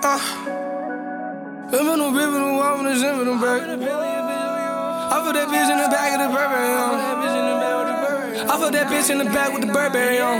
Living on river, no walk, no zip, no break. I put that bitch in the back of the Burberry on. I put that bitch in the back with the Burberry on.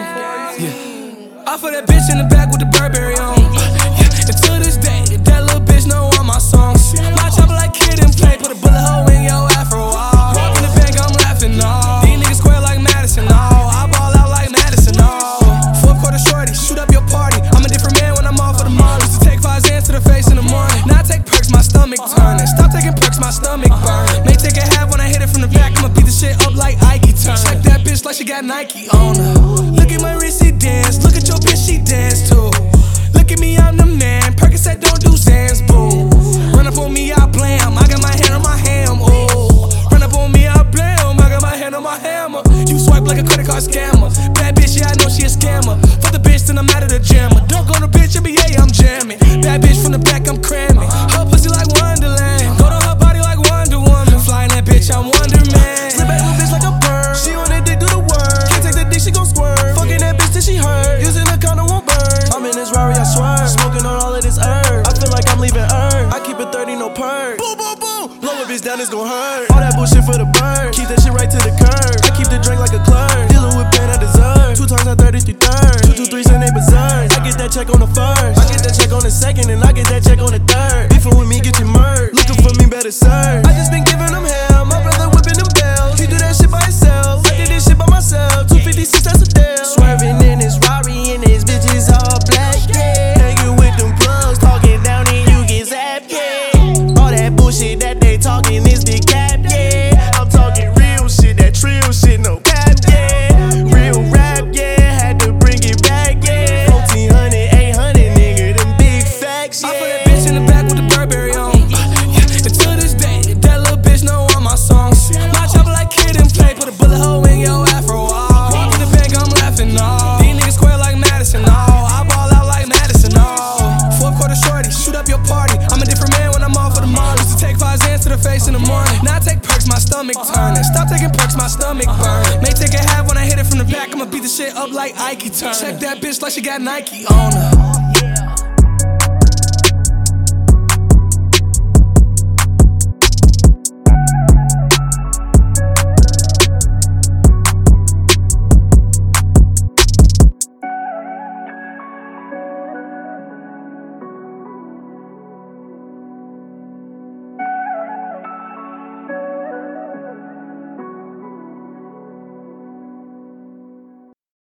Yeah. I put that bitch in the back with the Burberry on. Yeah. And to this day, that little bitch know all my songs. My chopper like Kid and Play, put a bullet hole in your afro. Walk in the bank, I'm laughing, no. These niggas square like Madison, no. I ball out like Madison, no. Fourth quarter shorty, shoot up your party. I'm a different man when I'm off of the mall. Used to take 5 Xans to the face in the morning. Now I take perks, my stomach turning. Stop taking perks, my stomach burning. May take a half when I hit it from the back. I'ma beat the shit up like Ike turn. Check that bitch like she got Nike on her. Look at my wrist, she dance. Look at your bitch, she dance too. Look at me, I'm the man. Percocet don't do Xans, boom. Run up on me, I blam. I got my hand on my ham, ooh. Run up on me, I blam. I got my hand on my hammer. You swipe like a credit card scammer. Bad bitch, yeah, I know she a scammer. For the bitch, then I'm out of the jammer. Dunk on the bitch, NBA, I'm jamming. Bad bitch from the back, I'm cramming. Her pussy like Wonderland. Go to her body like Wonder Woman. Flying that bitch, I'm Wonder Man. Slip back little bitch like a bird. She on that dick, do the work. Can't take that dick, she gon' squirt. Fucking that bitch till she hurt. Using a condom won't burn. I'm in this Rari, I swear. Smoking on all of this herb. I feel like I'm leaving Earth. I keep it 30, no perk. Boom, boom, boom. Blow a bitch down, it's gon' hurt. All that bullshit for the bird. Keep that shit right to the curb. I keep the drink like a clerk. Dealing with pain I deserve. 2 times I 33 thirds. 2 2 3s and they berserk. I get that check on the first. I get that check on the second. And I get that check on the third. Beefing with me, get you murked. Looking for me, better serve. I just been giving them hell. My brother whipping them bells. He do that shit by himself. I did this shit by myself. 256, that's a deal. Swerving in his Rari and his bitches all black, yeah. Hanging with them plugs, talking down and you get zapped, yeah. All that bullshit that they talking is big cap, yeah. I'm talking real shit, that trill shit, no cap, yeah. Real rap, yeah, had to bring it back, yeah. 1400, 800, nigga, them big facts, yeah. I put that bitch in the back with the Burberry on. Yeah. And to this day, that little bitch know all my songs. My chopper like Kid and Play, put a bullet hole in your afro. Walk in the bank, I'm laughing, no. These niggas square like Madison, no. I ball out like Madison, no. Fourth quarter shorty, shoot up your party. I'm a different man when I'm off of the mall. Used to take 5 Xans to the face in the morning. Now I take perks, my stomach turning. Stop taking perks, my stomach burning. May take a half when I hit it from the back. I'ma beat the shit up like Ike turn. Check that bitch like she got Nike on her.